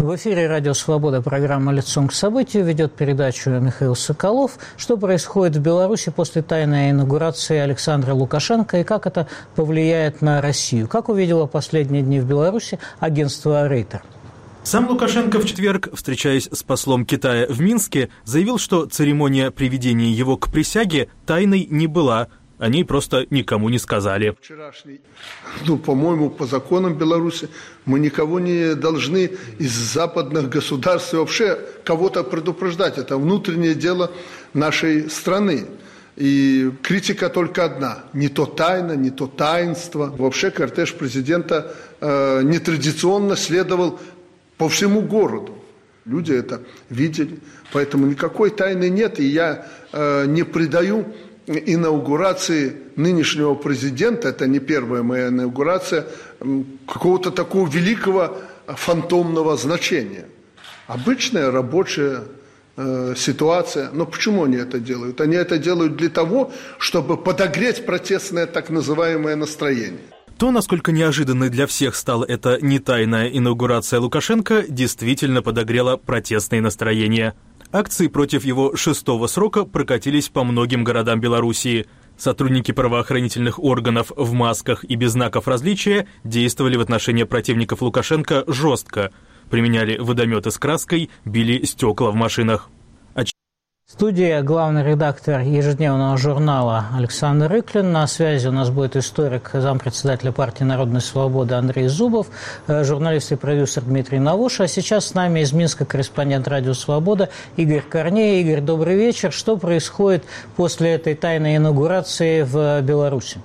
В эфире «Радио Свобода», программа «Лицом к событию», ведет передачу Михаил Соколов. Что происходит в Беларуси после тайной инаугурации Александра Лукашенко и как это повлияет на Россию? Как увидело последние дни в Беларуси агентство «Рейтер». Сам Лукашенко в четверг, встречаясь с послом Китая в Минске, заявил, что церемония приведения его к присяге тайной не была. О ней просто никому не сказали. По-моему, по законам Беларуси мы никого не должны из западных государств вообще кого-то предупреждать. Это внутреннее дело нашей страны. И критика только одна. Не то тайна, не то таинство. Вообще кортеж президента нетрадиционно следовал по всему городу. Люди это видели. Поэтому никакой тайны нет. И я не придаю инаугурации нынешнего президента, это не первая моя инаугурация, какого-то такого великого фантомного значения. Обычная рабочая ситуация. Но почему они это делают? Они это делают для того, чтобы подогреть протестное так называемое настроение. То, насколько неожиданной для всех стала эта не тайная инаугурация Лукашенко, действительно подогрела протестные настроения. Акции против его 6-го срока прокатились по многим городам Белоруссии. Сотрудники правоохранительных органов в масках и без знаков различия действовали в отношении противников Лукашенко жестко. Применяли водометы с краской, били стекла в машинах. В студии главный редактор ежедневного журнала Александр Рыклин. На связи у нас будет историк, зампредседателя партии «Народная свобода» Андрей Зубов, журналист и продюсер Дмитрий Навоша. А сейчас с нами из Минска корреспондент «Радио Свобода» Игорь Корней. Игорь, добрый вечер. Что происходит после этой тайной инаугурации в Беларуси?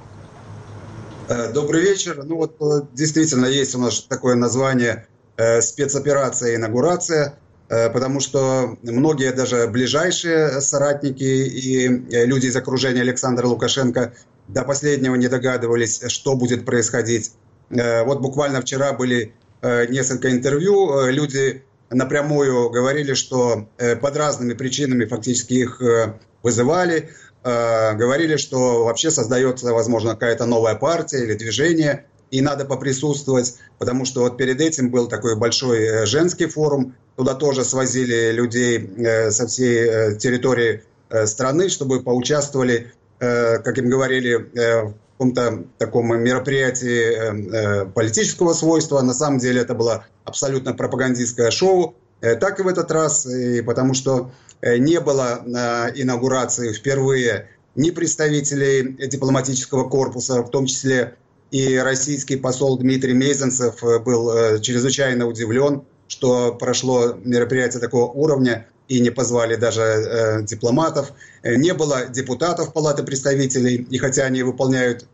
Добрый вечер. Действительно, есть у нас такое название «спецоперация инаугурация». Потому что многие даже ближайшие соратники и люди из окружения Александра Лукашенко до последнего не догадывались, что будет происходить. Буквально вчера были несколько интервью, люди напрямую говорили, что под разными причинами фактически их вызывали, говорили, что вообще создается, возможно, какая-то новая партия или движение, и надо поприсутствовать, потому что перед этим был такой большой женский форум, туда тоже свозили людей со всей территории страны, чтобы поучаствовали, как им говорили, в каком-то таком мероприятии политического свойства. На самом деле это было абсолютно пропагандистское шоу. Так и в этот раз, потому что не было на инаугурации впервые ни представителей дипломатического корпуса, в том числе и российский посол Дмитрий Мезенцев был чрезвычайно удивлен, что прошло мероприятие такого уровня и не позвали даже дипломатов. Не было депутатов Палаты представителей, и хотя они выполняют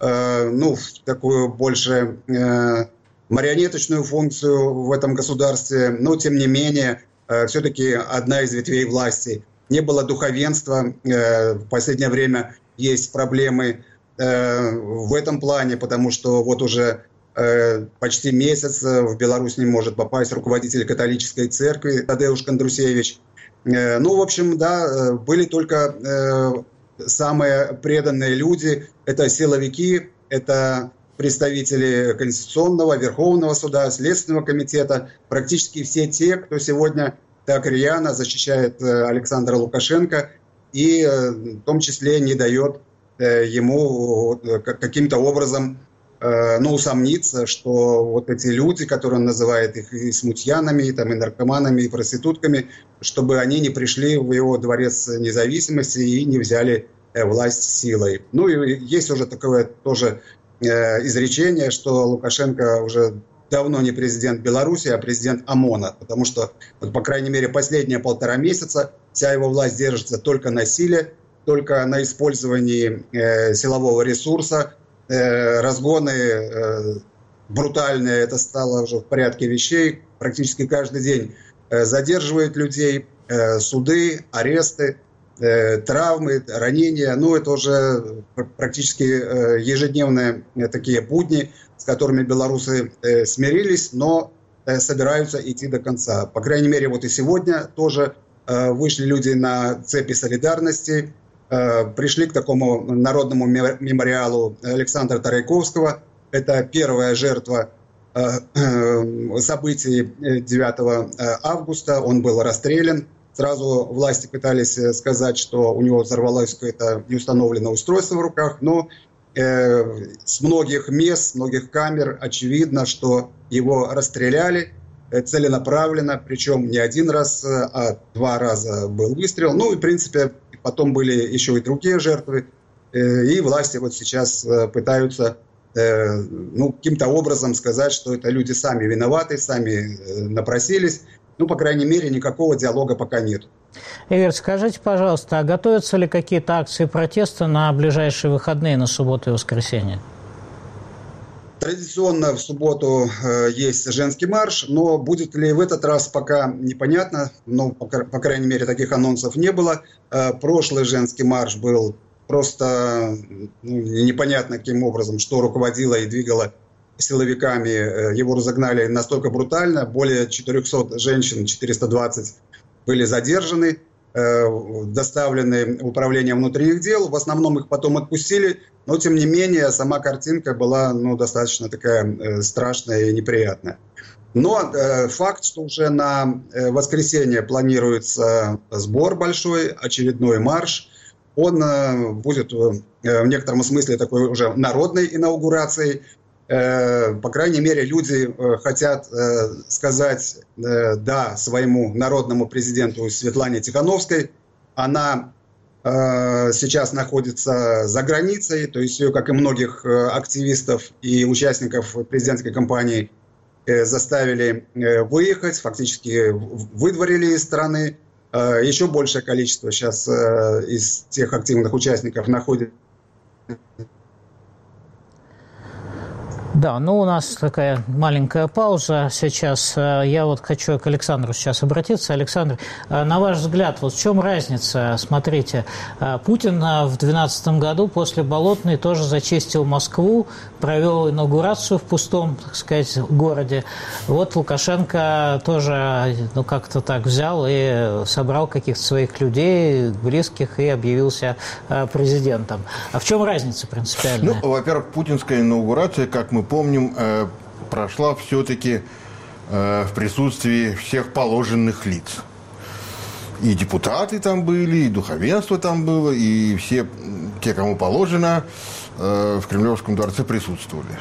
такую больше марионеточную функцию в этом государстве, но тем не менее все-таки одна из ветвей власти. Не было духовенства. В последнее время есть проблемы в этом плане, потому что уже почти месяц в Беларусь не может попасть руководитель католической церкви Тадеуш Кондрусевич. Были только самые преданные люди. Это силовики, это представители Конституционного, Верховного суда, Следственного комитета. Практически все те, кто сегодня так рьяно защищает Александра Лукашенко и в том числе не дает ему каким-то образом усомниться, что эти люди, которые он называет их и смутьянами, и наркоманами, и проститутками, чтобы они не пришли в его дворец независимости и не взяли власть силой. И есть уже такое тоже изречение, что Лукашенко уже давно не президент Беларуси, а президент ОМОНа, потому что, по крайней мере, последние 1,5 месяца вся его власть держится только на силе, только на использовании силового ресурса. Разгоны брутальные, это стало уже в порядке вещей. Практически каждый день задерживают людей, суды, аресты, травмы, ранения. Это уже практически ежедневные такие будни, с которыми белорусы смирились, но собираются идти до конца. По крайней мере, и сегодня тоже вышли люди на цепи солидарности, пришли к такому народному мемориалу Александра Тарайковского. Это первая жертва событий 9 августа. Он был расстрелян. Сразу власти пытались сказать, что у него взорвалось какое-то неустановленное устройство в руках, но с многих мест, с многих камер очевидно, что его расстреляли целенаправленно, причем не один раз, а 2 раза был выстрел. Ну и, в принципе, потом были еще и другие жертвы. И власти вот сейчас пытаются каким-то образом сказать, что это люди сами виноваты, сами напросились. Ну, по крайней мере, никакого диалога пока нет. Игорь, скажите, пожалуйста, а готовятся ли какие-то акции протеста на ближайшие выходные, на субботу и воскресенье? Традиционно в субботу есть женский марш, но будет ли в этот раз, пока непонятно. Но, по крайней мере, таких анонсов не было. Прошлый женский марш был просто непонятно каким образом, что руководило и двигало силовиками. Его разогнали настолько брутально. Более 400 женщин, 420 были задержаны, доставлены в управление внутренних дел. В основном их потом отпустили, но тем не менее сама картинка была достаточно такая страшная и неприятная. Но факт, что уже на воскресенье планируется сбор большой, очередной марш, он будет в некотором смысле такой уже народной инаугурацией. По крайней мере, люди хотят сказать «да» своему народному президенту Светлане Тихановской. Она сейчас находится за границей, то есть ее, как и многих активистов и участников президентской кампании, заставили выехать, фактически выдворили из страны. Еще большее количество сейчас из тех активных участников находится. Да, у нас такая маленькая пауза сейчас. Я вот хочу к Александру сейчас обратиться. Александр, на ваш взгляд, вот в чем разница? Смотрите, Путин в 2012 году после Болотной тоже зачистил Москву, провел инаугурацию в пустом, так сказать, городе. Вот Лукашенко тоже как-то так взял и собрал каких-то своих людей, близких, и объявился президентом. А в чем разница принципиальная? Во-первых, путинская инаугурация, как мы помним, прошла все-таки в присутствии всех положенных лиц. И депутаты там были, и духовенство там было, и все те, кому положено, в Кремлевском дворце присутствовали.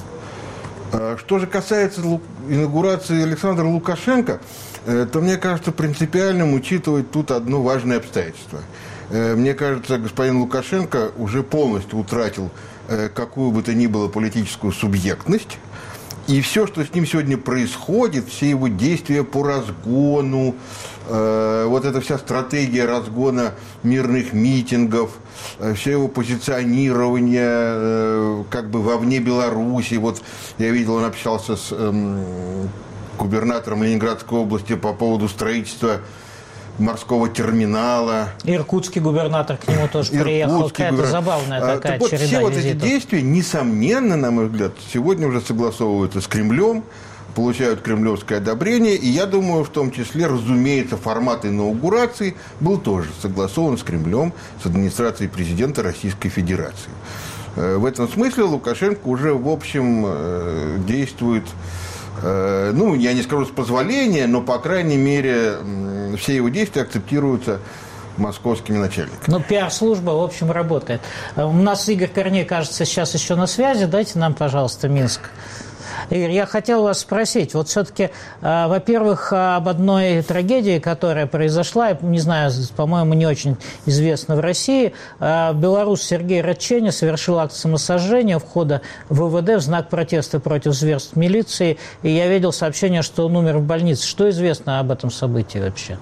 Что же касается инаугурации Александра Лукашенко, то мне кажется принципиальным учитывать тут одно важное обстоятельство. Мне кажется, господин Лукашенко уже полностью утратил какую бы то ни было политическую субъектность. И все, что с ним сегодня происходит, все его действия по разгону, вот эта вся стратегия разгона мирных митингов, все его позиционирование как бы вовне Беларуси. Вот я видел, он общался с губернатором Ленинградской области по поводу строительства морского терминала. Иркутский губернатор к нему тоже приехал. Какая-то забавная такая череда визитов. Все вот эти действия, несомненно, на мой взгляд, сегодня уже согласовываются с Кремлем, получают кремлевское одобрение. И я думаю, в том числе, разумеется, формат инаугурации был тоже согласован с Кремлем, с администрацией президента Российской Федерации. В этом смысле Лукашенко уже, в общем, действует, я не скажу с позволения, но, по крайней мере, все его действия акцептируются московскими начальниками. Пиар-служба, в общем, работает. У нас Игорь Корней, кажется, сейчас еще на связи. Дайте нам, пожалуйста, Минск. Игорь, я хотел вас спросить, вот все-таки, во-первых, об одной трагедии, которая произошла, не знаю, по-моему, не очень известна в России. Белорус Сергей Радченин совершил акт самосожжения у входа в ВВД в знак протеста против зверств милиции. И я видел сообщение, что он умер в больнице. Что известно об этом событии вообще?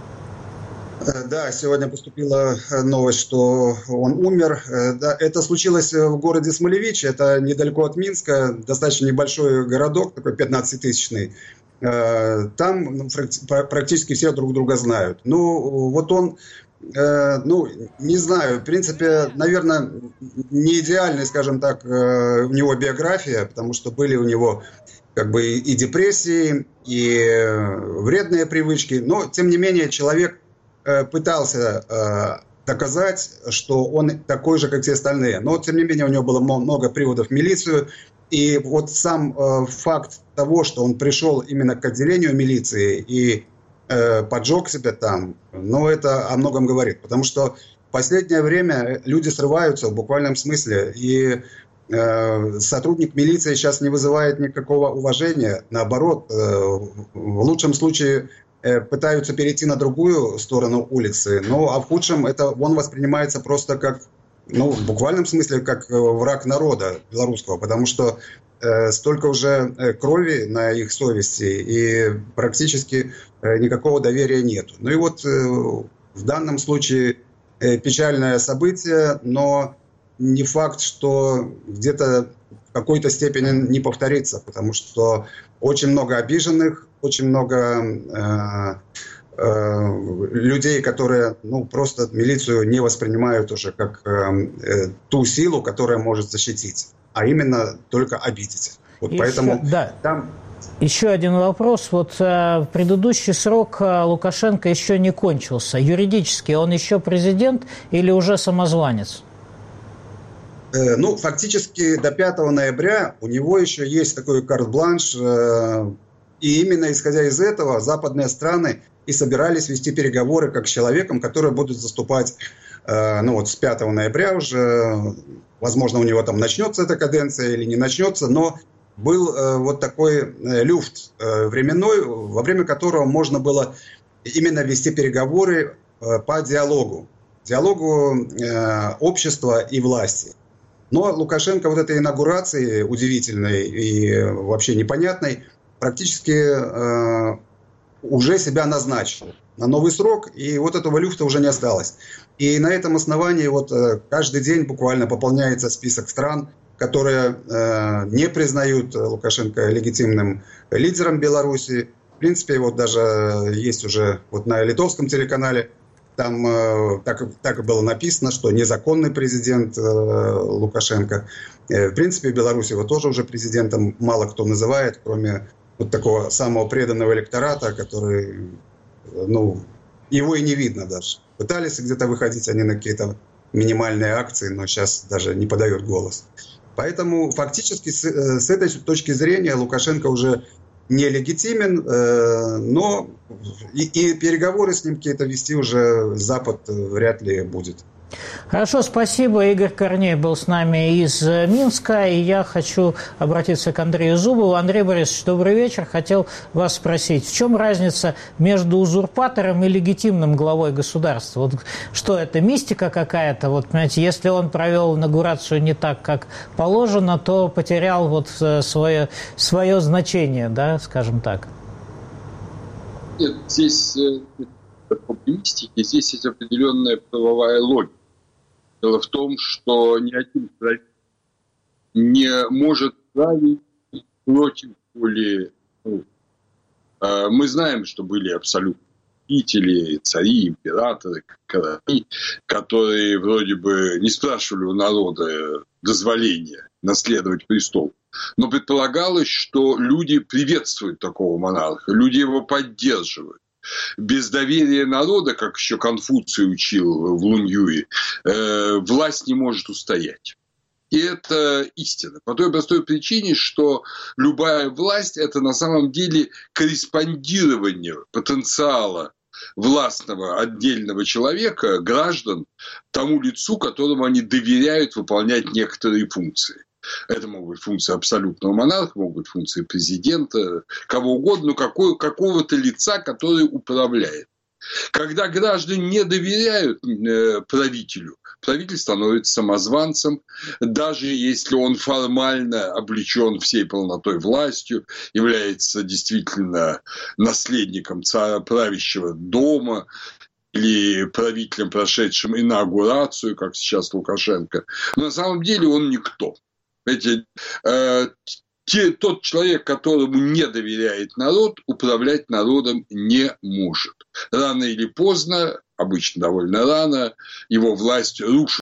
Да, сегодня поступила новость, что он умер. Да, это случилось в городе Смолевич, это недалеко от Минска, достаточно небольшой городок, такой 15-тысячный. Там практически все друг друга знают. Вот он, не знаю, в принципе, наверное, не идеальная, скажем так, у него биография, потому что были у него как бы и депрессии, и вредные привычки, но, тем не менее, человек пытался доказать, что он такой же, как все остальные. Но, тем не менее, у него было много приводов в милицию. И вот сам факт того, что он пришел именно к отделению милиции и поджег себя там, ну, это о многом говорит. Потому что в последнее время люди срываются в буквальном смысле. И сотрудник милиции сейчас не вызывает никакого уважения. Наоборот, в лучшем случае пытаются перейти на другую сторону улицы. Ну, а в худшем он воспринимается просто как, ну, в буквальном смысле, как враг народа белорусского. Потому что столько уже крови на их совести, и практически никакого доверия нет. Ну и вот в данном случае печальное событие, но не факт, что где-то в какой-то степени не повторится, потому что очень много обиженных, очень много людей, которые, ну, просто милицию не воспринимают уже как ту силу, которая может защитить, а именно только обидеть. Вот еще, поэтому да. там... Еще один вопрос. Вот предыдущий срок Лукашенко еще не кончился. Юридически он еще президент или уже самозванец? Ну, фактически до 5 ноября у него еще есть такой карт-бланш, и именно исходя из этого западные страны и собирались вести переговоры как с человеком, который будет заступать, ну вот с 5 ноября уже, возможно, у него там начнется эта каденция или не начнется, но был вот такой люфт временной, во время которого можно было именно вести переговоры по диалогу общества и власти. Но Лукашенко вот этой инаугурации удивительной и вообще непонятной практически уже себя назначил на новый срок, и вот этого люфта уже не осталось. И на этом основании вот каждый день буквально пополняется список стран, которые не признают Лукашенко легитимным лидером Беларуси. В принципе, вот даже есть уже вот на литовском телеканале, там так и было написано, что незаконный президент Лукашенко. В принципе, в Беларуси его тоже уже президентом мало кто называет, кроме вот такого самого преданного электората, который, ну, его и не видно даже. Пытались где-то выходить они на какие-то минимальные акции, но сейчас даже не подают голос. Поэтому фактически с этой точки зрения Лукашенко уже нелегитимен, но и переговоры с ним какие-то вести уже Запад вряд ли будет. Хорошо, спасибо. Игорь Корней был с нами из Минска, и я хочу обратиться к Андрею Зубову. Андрей Борисович, добрый вечер. Хотел вас спросить, в чем разница между узурпатором и легитимным главой государства? Вот что это, мистика какая-то? Вот, понимаете, если он провел инаугурацию не так, как положено, то потерял вот свое значение, да, скажем так. Нет, здесь мистики, здесь есть определенная правовая логика. Дело в том, что ни один правитель не может править против воли. Мы знаем, что были абсолютные правители, цари, императоры, короли, которые вроде бы не спрашивали у народа дозволения наследовать престол. Но предполагалось, что люди приветствуют такого монарха, люди его поддерживают. Без доверия народа, как еще Конфуций учил в Луньюе, власть не может устоять. И это истина. По той простой причине, что любая власть – это на самом деле корреспондирование потенциала властного отдельного человека, граждан, тому лицу, которому они доверяют выполнять некоторые функции. Это могут быть функции абсолютного монарха, могут быть функции президента, кого угодно, но какого-то лица, который управляет. Когда граждане не доверяют правителю, правитель становится самозванцем, даже если он формально облечен всей полнотой властью, является действительно наследником правящего дома, или правителем, прошедшим инаугурацию, как сейчас Лукашенко. Но на самом деле он никто. Тот человек, которому не доверяет народ, управлять народом не может. Рано или поздно, обычно довольно рано, его власть рушится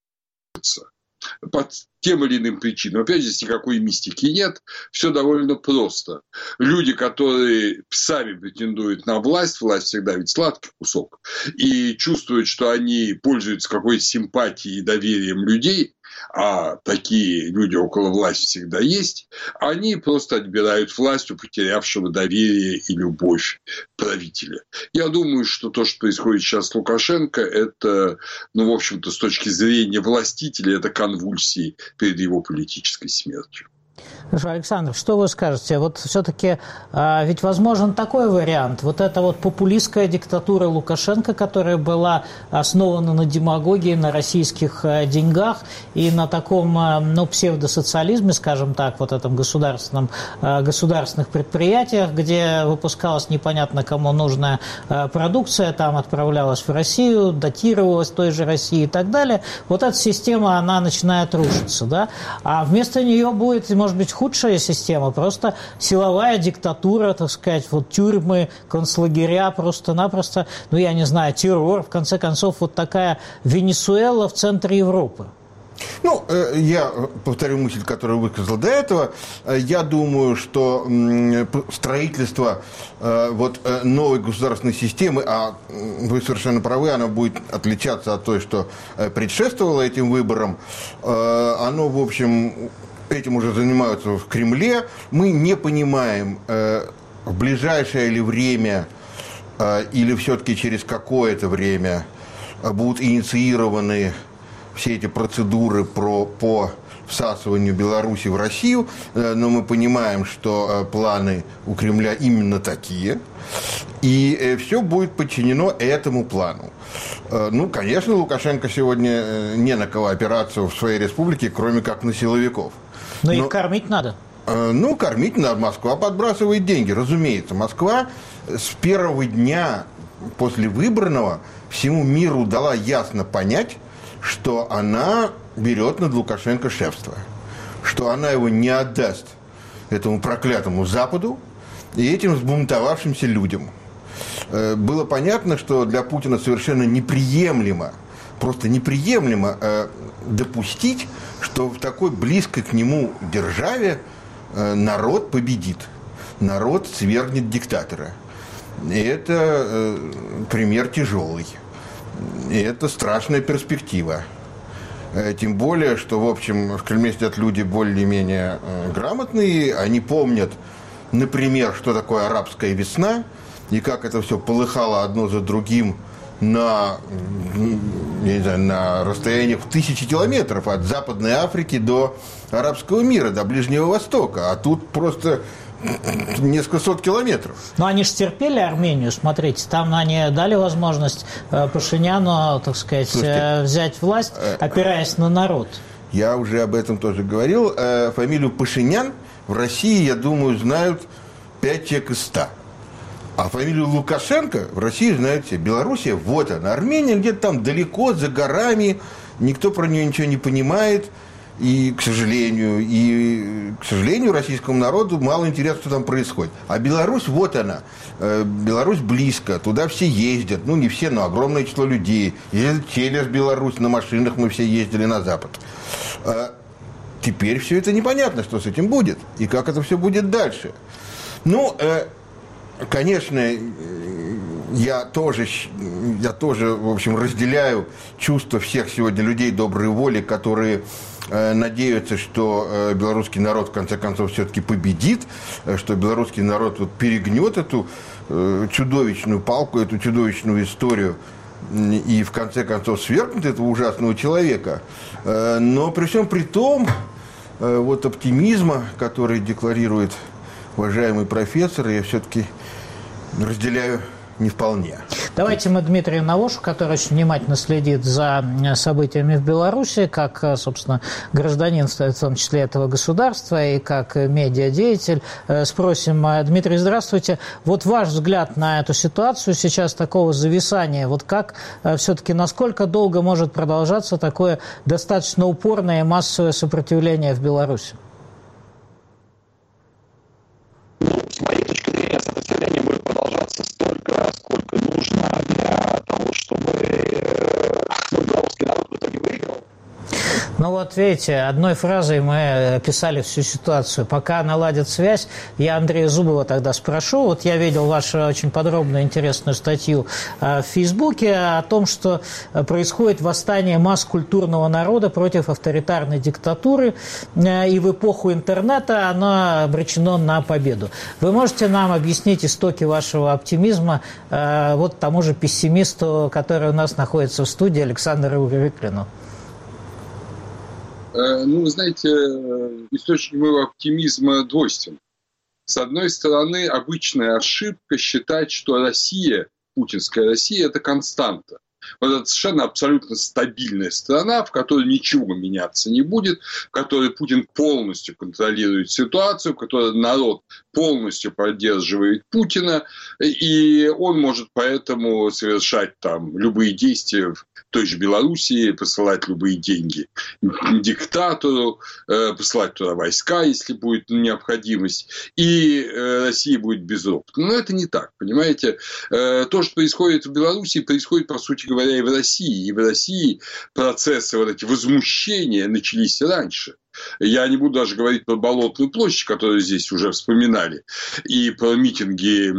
по тем или иным причинам. Опять же, здесь никакой мистики нет, все довольно просто. Люди, которые сами претендуют на власть всегда ведь сладкий кусок, и чувствуют, что они пользуются какой-то симпатией и доверием людей, а такие люди около власти всегда есть, они просто отбирают власть у потерявшего доверие и любовь правителя. Я думаю, что то, что происходит сейчас с Лукашенко, это, в общем-то, с точки зрения властителя, это конвульсии перед его политической смертью. Хорошо, Александр, что вы скажете? Вот все-таки ведь возможен такой вариант. Вот эта вот популистская диктатура Лукашенко, которая была основана на демагогии, на российских деньгах и на таком, псевдосоциализме, скажем так, вот этом государственных предприятиях, где выпускалась непонятно кому нужная продукция, там отправлялась в Россию, датировалась той же России и так далее. Вот эта система, она начинает рушиться, да? А вместо нее будет, может быть, худшая система, просто силовая диктатура, так сказать, вот тюрьмы, концлагеря, просто-напросто, я не знаю, террор, в конце концов, вот такая Венесуэла в центре Европы. Я повторю мысль, которую высказал до этого. Я думаю, что строительство новой государственной системы, а вы совершенно правы, она будет отличаться от той, что предшествовало этим выборам, оно, в общем, этим уже занимаются в Кремле. Мы не понимаем, в ближайшее ли время или все-таки через какое-то время будут инициированы все эти процедуры по всасыванию Беларуси в Россию, но мы понимаем, что планы у Кремля именно такие, и все будет подчинено этому плану. Конечно, Лукашенко сегодня не на кого опираться в своей республике, кроме как на силовиков. Но их кормить надо. Кормить надо. Москва подбрасывает деньги, разумеется. Москва с первого дня после выбранного всему миру дала ясно понять, что она берет над Лукашенко шефство, что она его не отдаст этому проклятому Западу и этим взбунтовавшимся людям. Было понятно, что для Путина совершенно неприемлемо, просто неприемлемо допустить, что в такой близкой к нему державе народ победит, народ свергнет диктатора. И это пример тяжелый. И это страшная перспектива. Тем более, что, в общем, в Кремле сидят люди более-менее грамотные. Они помнят, например, что такое арабская весна и как это все полыхало одно за другим на расстояниях в 1000 километров от Западной Африки до арабского мира, до Ближнего Востока. А тут просто несколько сот километров. Но они же терпели Армению, смотрите, там они дали возможность Пашиняну, так сказать, взять власть, опираясь на народ. Я уже об этом тоже говорил. Фамилию Пашинян в России, я думаю, знают 5 человек из 100. А фамилию Лукашенко в России знают все. Белоруссия, вот она. Армения где-то там далеко, за горами. Никто про нее ничего не понимает. И, к сожалению, российскому народу мало интересно, что там происходит. А Беларусь, вот она. Беларусь близко, туда все ездят. Не все, но огромное число людей. Ездят через Беларусь, на машинах мы все ездили на Запад. Теперь все это непонятно, что с этим будет. И как это все будет дальше. Конечно, я тоже, в общем, разделяю чувства всех сегодня людей доброй воли, которые надеются, что белорусский народ в конце концов все-таки победит, что белорусский народ перегнет эту чудовищную палку, эту чудовищную историю и в конце концов свергнет этого ужасного человека. Но при всем при том, оптимизма, который декларирует уважаемый профессор, я все-таки разделяю не вполне. Давайте мы Дмитрию Навошу, который очень внимательно следит за событиями в Беларуси, как, собственно, гражданин, в том числе этого государства, и как медиадеятель, спросим. Дмитрий, здравствуйте. Вот ваш взгляд на эту ситуацию сейчас, такого зависания, как все-таки, насколько долго может продолжаться такое достаточно упорное и массовое сопротивление в Беларуси? С моей точки зрения, сопротивление будет продолжаться столько, сколько нужно для того, чтобы белорусский народ в итоге выиграл. Ну вот видите, одной фразой мы описали всю ситуацию. Пока наладит связь, я Андрея Зубова тогда спрошу. Вот я видел вашу очень подробную интересную статью в Фейсбуке о том, что происходит восстание масс культурного народа против авторитарной диктатуры, и в эпоху интернета оно обречено на победу. Вы можете нам объяснить истоки вашего оптимизма вот тому же пессимисту, который у нас находится в студии, Александру Рыклину? Ну, вы знаете, источник моего оптимизма двойственен. С одной стороны, обычная ошибка считать, что Россия, путинская Россия, это константа. Вот это совершенно абсолютно стабильная страна, в которой ничего меняться не будет, в которой Путин полностью контролирует ситуацию, в которой народ полностью поддерживает Путина, и он может поэтому совершать там любые действия в той же Белоруссии, посылать любые деньги диктатору, посылать туда войска, если будет необходимость, и Россия будет безропотна. Но это не так, понимаете? То, что происходит в Белоруссии, происходит, по сути говоря, и в России. И в России процессы вот эти возмущения начались раньше. Я не буду даже говорить про Болотную площадь, которую здесь уже вспоминали, и про митинги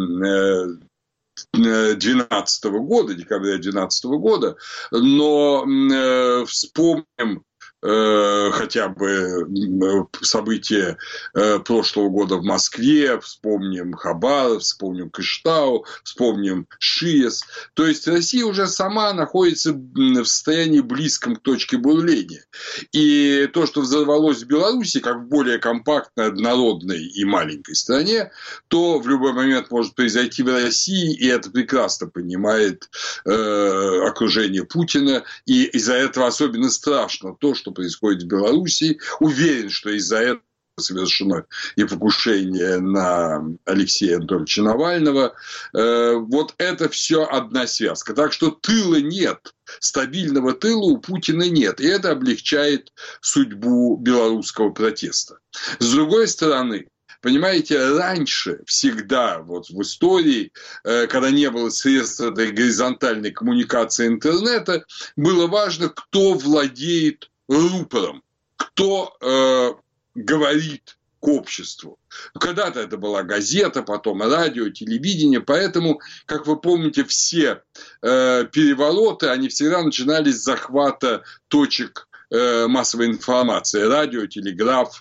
2012 года, декабря 2012 года, но вспомним хотя бы события прошлого года в Москве, вспомним Хабаровск, вспомним Кыштау, вспомним Шиес. То есть Россия уже сама находится в состоянии близком к точке бурления. И то, что взорвалось в Беларуси, как в более компактной, однородной и маленькой стране, то в любой момент может произойти в России, и это прекрасно понимает окружение Путина. И из-за этого особенно страшно то, что происходит в Беларуси. Уверен, что из-за этого совершено и покушение на Алексея Анатольевича Навального. Вот это все одна связка. Так что тыла нет. Стабильного тыла у Путина нет. И это облегчает судьбу белорусского протеста. С другой стороны, понимаете, раньше всегда вот в истории, когда не было средств этой горизонтальной коммуникации интернета, было важно, кто владеет рупором, кто говорит к обществу. Когда-то это была газета, потом радио, телевидение, поэтому, как вы помните, все перевороты, они всегда начинались с захвата точек массовой информации. Радио, телеграф,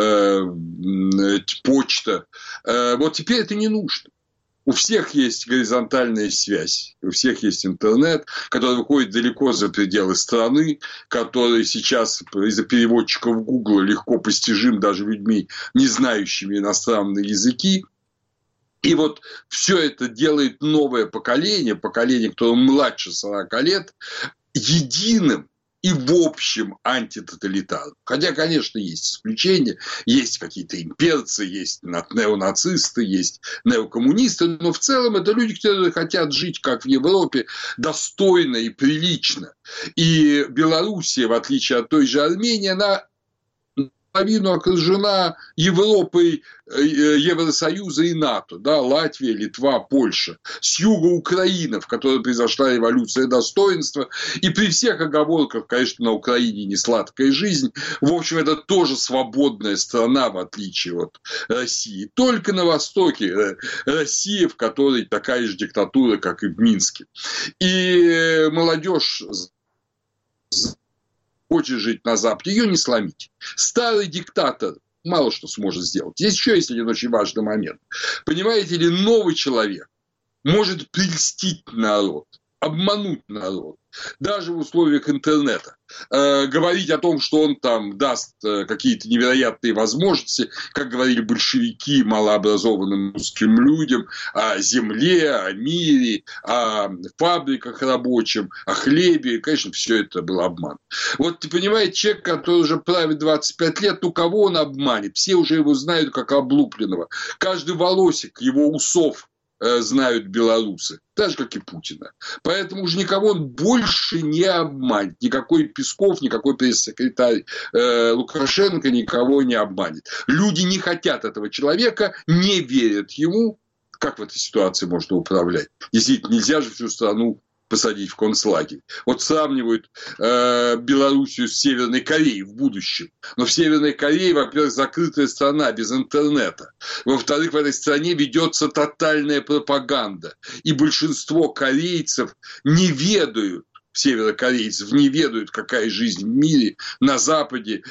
почта. Вот теперь это не нужно. У всех есть горизонтальная связь, у всех есть интернет, который выходит далеко за пределы страны, который сейчас из-за переводчиков Google легко постижим даже людьми, не знающими иностранные языки. И вот все это делает новое поколение, которое младше 40 лет, единым и в общем антитоталитарным. Хотя, конечно, есть исключения, есть какие-то имперцы, есть неонацисты, есть неокоммунисты, но в целом это люди, которые хотят жить, как в Европе, достойно и прилично. И Белоруссия, в отличие от той же Армении, она половину окружена Европой, Евросоюза и НАТО, да, Латвия, Литва, Польша, с юга Украина, в которой произошла революция достоинства, и при всех оговорках, конечно, на Украине не сладкая жизнь, в общем, это тоже свободная страна, в отличие от России, только на востоке Россия, в которой такая же диктатура, как и в Минске, и молодежь хочет жить на Западе, ее не сломить. Старый диктатор мало что сможет сделать. Здесь еще есть один очень важный момент. Понимаете ли, новый человек может прельстить народ, обмануть народ, даже в условиях интернета. Говорить о том, что он там даст какие-то невероятные возможности, как говорили большевики малообразованным русским людям, о земле, о мире, о фабриках рабочем, о хлебе. Конечно, все это был обман. Вот, понимаете, человек, который уже правит 25 лет, ну, кого он обманет? Все уже его знают как облупленного. Каждый волосик его усов знают белорусы, так же, как и Путина. Поэтому уже никого он больше не обманет. Никакой Песков, никакой пресс-секретарь Лукашенко никого не обманет. Люди не хотят этого человека, не верят ему. Как в этой ситуации можно управлять? Действительно, нельзя же всю страну посадить в концлагерь. Вот сравнивают Белоруссию с Северной Кореей в будущем. Но в Северной Корее, во-первых, закрытая страна без интернета. Во-вторых, в этой стране ведется тотальная пропаганда. И большинство корейцев не ведают, северокорейцев не ведают, какая жизнь в мире, на Западе.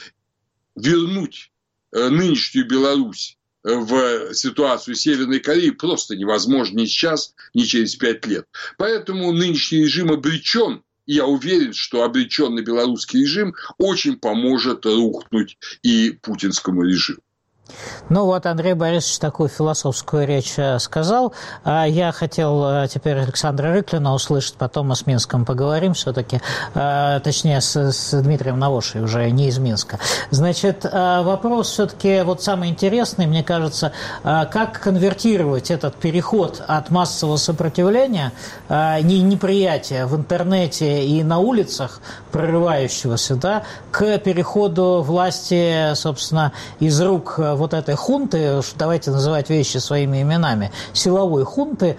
Вернуть нынешнюю Беларусь в ситуацию Северной Кореи просто невозможно ни сейчас, ни через 5 лет. Поэтому нынешний режим обречен, и я уверен, что обреченный белорусский режим очень поможет рухнуть и путинскому режиму. Ну вот Андрей Борисович такую философскую речь сказал. Я хотел теперь Александра Рыклина услышать, потом мы с Минском поговорим все-таки, точнее с Дмитрием Навошей, уже не из Минска. Значит, вопрос все-таки вот самый интересный, мне кажется, как конвертировать этот переход от массового сопротивления, неприятия в интернете и на улицах, прорывающегося, да, к переходу власти, собственно, из рук вот этой хунты, давайте называть вещи своими именами, силовой хунты,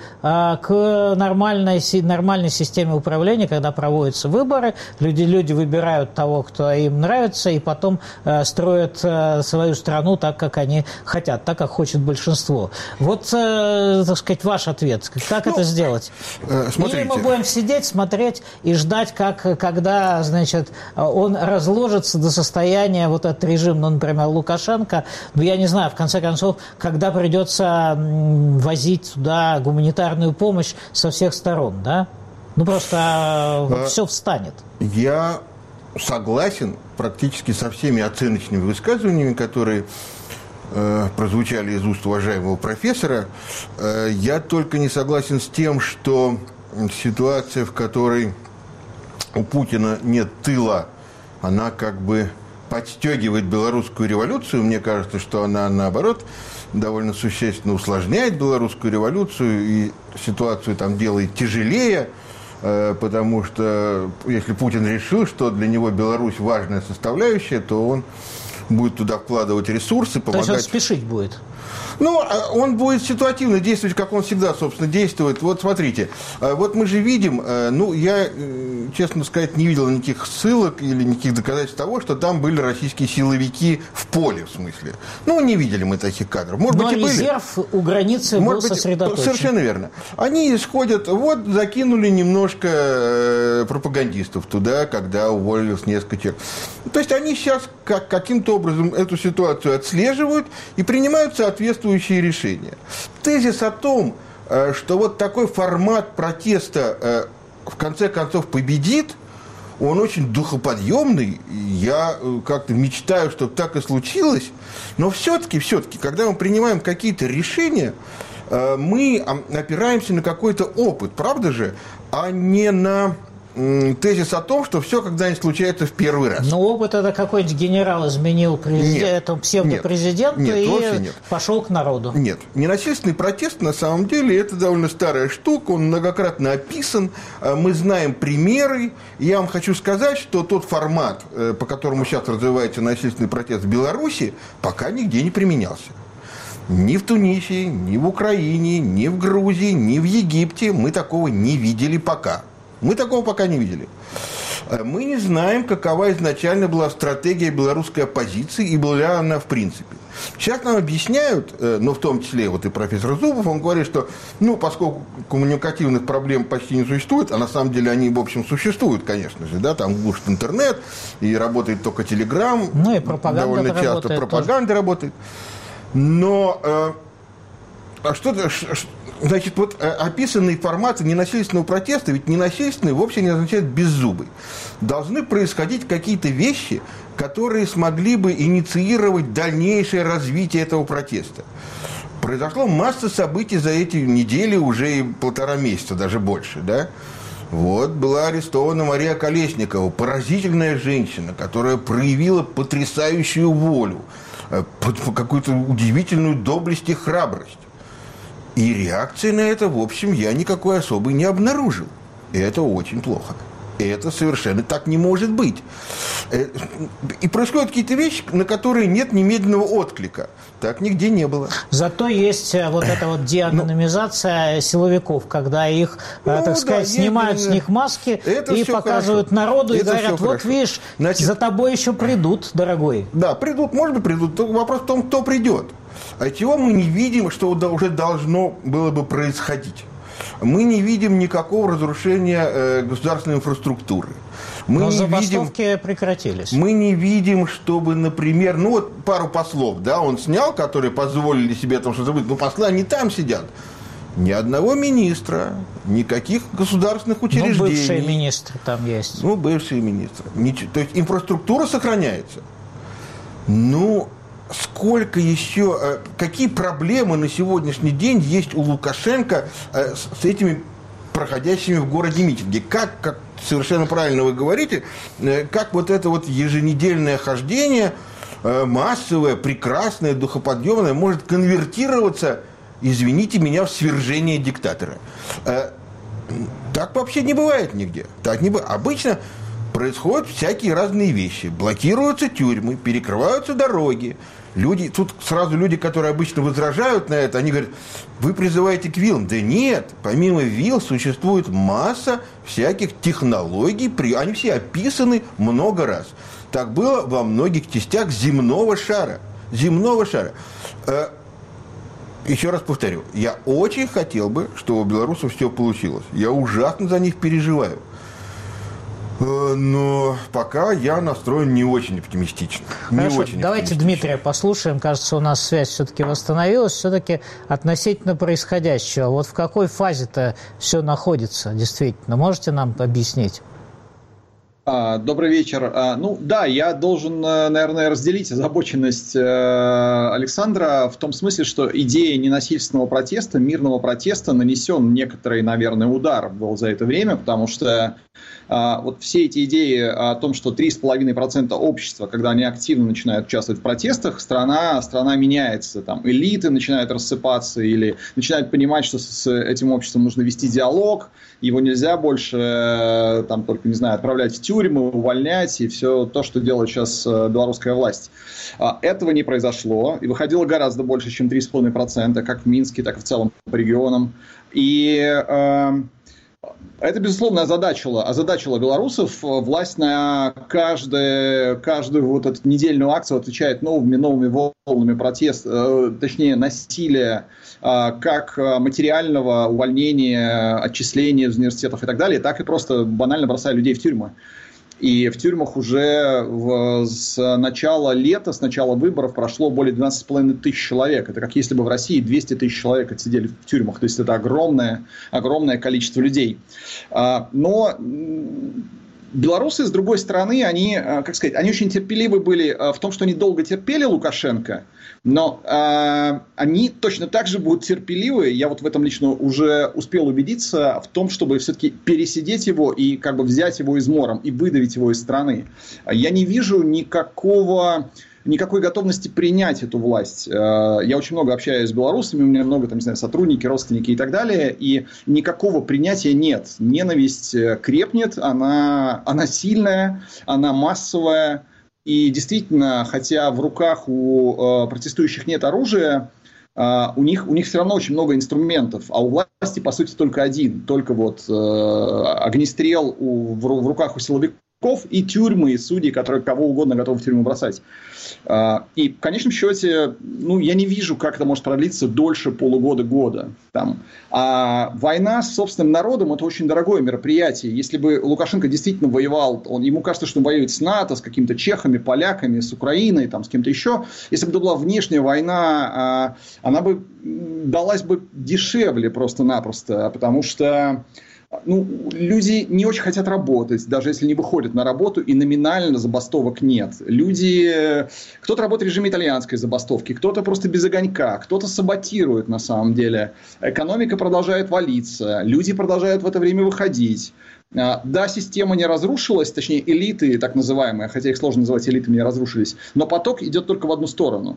к нормальной системе управления, когда проводятся выборы, люди выбирают того, кто им нравится, и потом строят свою страну так, как они хотят, так, как хочет большинство. Вот, так сказать, ваш ответ. Как это сделать? Смотрите. Или мы будем сидеть, смотреть и ждать, когда, значит, он разложится до состояния, вот этот режим, ну, например, Лукашенко, я не знаю, в конце концов, когда придется возить туда гуманитарную помощь со всех сторон, да? Ну, просто все встанет. Я согласен практически со всеми оценочными высказываниями, которые прозвучали из уст уважаемого профессора. Я только не согласен с тем, что ситуация, в которой у Путина нет тыла, она как бы подстегивает белорусскую революцию. Мне кажется, что она, наоборот, довольно существенно усложняет белорусскую революцию и ситуацию там делает тяжелее, потому что если Путин решил, что для него Беларусь важная составляющая, то он будет туда вкладывать ресурсы, помогать. То есть он спешить будет? Ну, он будет ситуативно действовать, как он всегда, собственно, действует. Вот смотрите, вот мы же видим, ну, я, честно сказать, не видел никаких ссылок или никаких доказательств того, что там были российские силовики в поле, в смысле. Ну, не видели мы таких кадров. Может быть, и были. Резерв у границы был сосредоточен. Совершенно верно. Они исходят, вот закинули немножко пропагандистов туда, когда уволились несколько человек. То есть они сейчас каким-то образом эту ситуацию отслеживают и принимают соответствующие решения. Тезис о том, что вот такой формат протеста в конце концов победит, он очень духоподъемный. Я как-то мечтаю, чтобы так и случилось. Но все-таки, когда мы принимаем какие-то решения, мы опираемся на какой-то опыт, правда же, а не на тезис о том, что все когда-нибудь случается в первый раз. Но опыт это какой-нибудь генерал изменил псевдопрезиденту и пошел к народу. Нет. Ненасильственный протест, на самом деле, это довольно старая штука, он многократно описан, мы знаем примеры. Я вам хочу сказать, что тот формат, по которому сейчас развивается насильственный протест в Беларуси, пока нигде не применялся. Ни в Тунисе, ни в Украине, ни в Грузии, ни в Египте мы такого не видели пока. Мы такого пока не видели. Мы не знаем, какова изначально была стратегия белорусской оппозиции и была ли она в принципе. Сейчас нам объясняют, но в том числе вот и профессор Зубов, он говорит, что ну, поскольку коммуникативных проблем почти не существует, а на самом деле они, в общем, существуют, конечно же, да, там глушит интернет, и работает только Телеграм, ну, и пропаганда довольно часто пропаганда работает. Но значит, вот описанные форматы ненасильственного протеста, ведь ненасильственный вовсе не означает беззубый. Должны происходить какие-то вещи, которые смогли бы инициировать дальнейшее развитие этого протеста. Произошло масса событий за эти недели, уже и 1,5 месяца, даже больше, да? Вот была арестована Мария Колесникова, поразительная женщина, которая проявила потрясающую волю, какую-то удивительную доблесть и храбрость. И реакции на это, в общем, я никакой особой не обнаружил. И это очень плохо. Это совершенно так не может быть. И происходят какие-то вещи, на которые нет немедленного отклика. Так нигде не было. Зато есть вот эта вот деанонимизация силовиков, когда их, так сказать, снимают с них маски и показывают народу, и говорят, вот видишь, за тобой еще придут, дорогой. Да, придут, может быть, придут. Только вопрос в том, кто придет. А чего мы не видим, что уже должно было бы происходить? Мы не видим никакого разрушения государственной инфраструктуры. Но забастовки прекратились. Мы не видим, чтобы, например, пару послов, да, он снял, которые позволили себе там что-то забыть, но послы, они там сидят. Ни одного министра, никаких государственных учреждений. Бывшие министры там есть. Бывшие министры. То есть инфраструктура сохраняется. Сколько еще, какие проблемы на сегодняшний день есть у Лукашенко с этими проходящими в городе митинги? Как совершенно правильно вы говорите, как вот это вот еженедельное хождение, массовое, прекрасное, духоподъемное, может конвертироваться, извините меня, в свержение диктатора? Так вообще не бывает нигде. Так не бывает. Обычно происходят всякие разные вещи. Блокируются тюрьмы, перекрываются дороги. Тут сразу люди, которые обычно возражают на это, они говорят, вы призываете к вилам. Да нет, помимо вил существует масса всяких технологий, они все описаны много раз. Так было во многих частях земного шара. Еще раз повторю, я очень хотел бы, чтобы у белорусов все получилось. Я ужасно за них переживаю. Но пока я настроен не очень оптимистично. Хорошо, давайте Дмитрия послушаем. Кажется, у нас связь все-таки восстановилась. Все-таки относительно происходящего. Вот в какой фазе-то все находится, действительно? Можете нам объяснить? Добрый вечер. Я должен, наверное, разделить озабоченность Александра в том смысле, что идея ненасильственного протеста, мирного протеста нанесен некоторый, наверное, удар был за это время, потому что вот все эти идеи о том, что 3,5% общества, когда они активно начинают участвовать в протестах, страна меняется, там элиты начинают рассыпаться или начинают понимать, что с этим обществом нужно вести диалог, его нельзя больше только, отправлять в тюрьмы, увольнять и все то, что делает сейчас белорусская власть. Этого не произошло, и выходило гораздо больше, чем 3,5%, как в Минске, так и в целом по регионам. И это, безусловно, озадачило белорусов. Власть на каждую вот эту недельную акцию отвечает новыми волнами протеста, точнее, насилия, как материального, увольнения, отчисления из университетов и так далее, так и просто банально бросая людей в тюрьмы. И в тюрьмах уже с начала лета, с начала выборов прошло более 12,5 тысяч человек. Это как если бы в России 200 тысяч человек отсидели в тюрьмах. То есть это огромное количество людей. Но белорусы, с другой стороны, они очень терпеливы были в том, что они долго терпели Лукашенко, но они точно так же будут терпеливы, я вот в этом лично уже успел убедиться, в том, чтобы все-таки пересидеть его и взять его измором и выдавить его из страны. Я не вижу никакой готовности принять эту власть. Я очень много общаюсь с белорусами, у меня много сотрудники, родственники и так далее, и никакого принятия нет. Ненависть крепнет, она сильная, она массовая, и действительно, хотя в руках у протестующих нет оружия, у них все равно очень много инструментов, а у власти, по сути, только один, только огнестрел в руках у силовиков, и тюрьмы, и судьи, которые кого угодно готовы в тюрьму бросать. И в конечном счете, я не вижу, как это может продлиться дольше полугода-года. А война с собственным народом – это очень дорогое мероприятие. Если бы Лукашенко действительно воевал, ему кажется, что он воюет с НАТО, с какими-то чехами, поляками, с Украиной, с кем-то еще. Если бы это была внешняя война, она бы далась бы дешевле просто-напросто, потому что люди не очень хотят работать, даже если не выходят на работу, и номинально забастовок нет. Кто-то работает в режиме итальянской забастовки, кто-то просто без огонька, кто-то саботирует на самом деле. Экономика продолжает валиться, люди продолжают в это время выходить. Да, система не разрушилась, точнее элиты так называемые, хотя их сложно называть элитами, не разрушились, но поток идет только в одну сторону.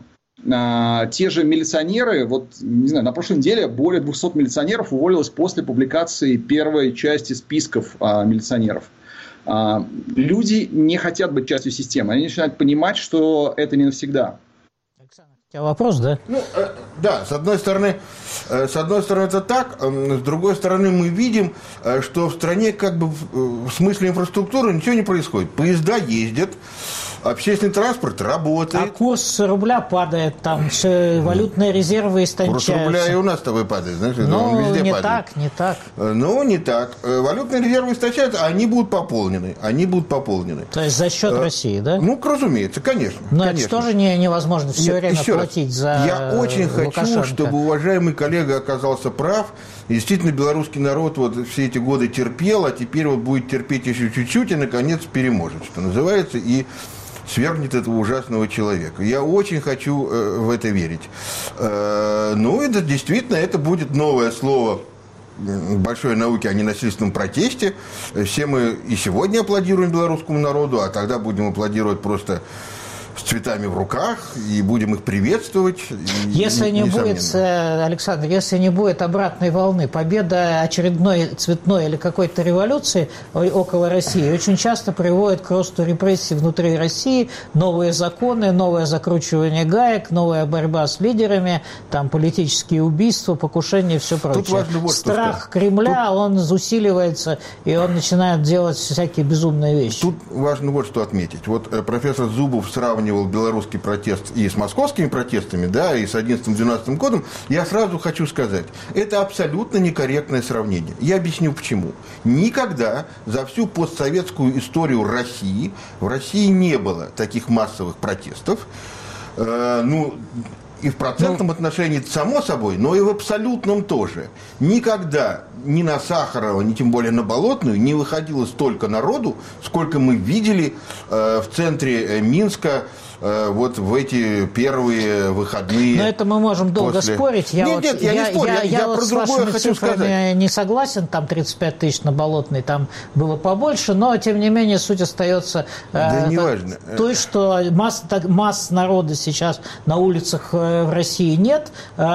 Те же милиционеры, вот, не знаю, на прошлой неделе более 200 милиционеров уволилось после публикации первой части списков милиционеров. Люди не хотят быть частью системы, они начинают понимать, что это не навсегда. Александр, у тебя вопрос, да? Да, с одной стороны это так, с другой стороны мы видим, что в стране как бы в смысле инфраструктуры ничего не происходит. Поезда ездят, общественный транспорт работает. А курс рубля падает, там все валютные резервы истончаются. Курс рубля и у нас с тобой падает, знаешь, он везде не падает. Не так. Не так. Валютные резервы истончаются, они будут пополнены. То есть за счет России, да? Разумеется, конечно. Но это тоже невозможно все время платить за Я очень хочу, чтобы уважаемый коллега оказался прав. Действительно, белорусский народ вот все эти годы терпел, а теперь вот будет терпеть еще чуть-чуть и, наконец, переможет, что называется, и свергнет этого ужасного человека. Я очень хочу в это верить. Это действительно, это будет новое слово большой науки о ненасильственном протесте. Все мы и сегодня аплодируем белорусскому народу, а тогда будем аплодировать просто с цветами в руках и будем их приветствовать. Если не будет, Александр, если не будет обратной волны, победа очередной цветной или какой-то революции около России очень часто приводит к росту репрессий внутри России, новые законы, новое закручивание гаек, новая борьба с лидерами, там политические убийства, покушения и все прочее. Страх Кремля, он усиливается, и он начинает делать всякие безумные вещи. Тут важно вот что отметить. Вот профессор Зубов сравнивал белорусский протест и с московскими протестами, да, и с 11-12 годом, я сразу хочу сказать, это абсолютно некорректное сравнение. Я объясню почему. Никогда за всю постсоветскую историю России в России не было таких массовых протестов. И в процентном отношении, само собой, но и в абсолютном тоже. Никогда ни на Сахарова, ни тем более на Болотную не выходило столько народу, сколько мы видели в центре Минска вот в эти первые выходные. Но это мы можем долго спорить. Я не спорю. Я вот с вашими цифрами не согласен. Там 35 тысяч на Болотной, там было побольше, но тем не менее суть остается той, что масс народа сейчас на улицах в России нет.